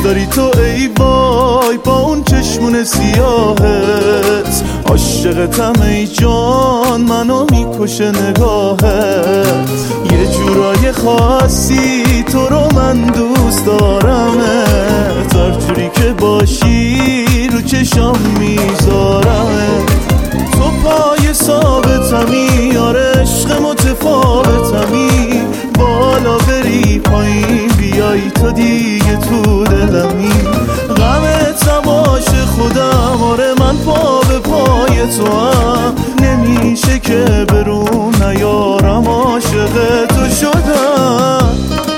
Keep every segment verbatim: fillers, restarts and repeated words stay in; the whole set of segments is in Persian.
داری تو ای وای با اون چشمون سیاهت، عاشقتم ای جان منو میکشه نگاهت. یه جورای خاصی تو رو من دوست دارمت، هر جوری که باشی رو چشام میذارمت. تو پای ثابتمی، آره عشق متفاوتمی، بالا بری پایین بیای تو دیگه تو دلمی. غمت نباش خودم، آره من پا به پای تو هم، نمیشه که برون نیارم عاشق تو شدم.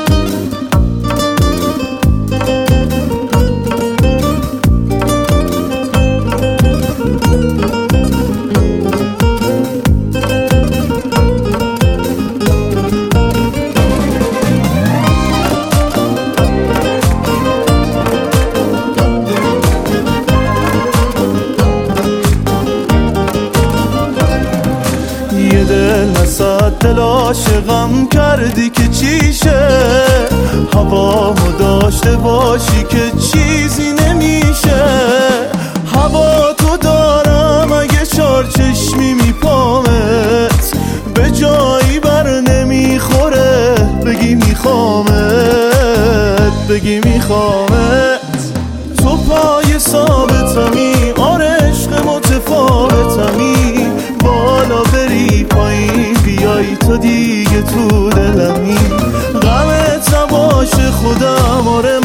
یه دل نصد دل عاشقم کردی که چیشه، هوامو داشته باشی که چیزی نمیشه. هوا تو دارم اگه چار چشمی میپامت، به جایی بر نمیخوره بگی میخوامت، بگی میخوامت. تو پای ثابتمی، آره عشق متفاوتمی، بالا بری پایین بیای تو دیگه تو دلمی. غمت نباشه خودم، آره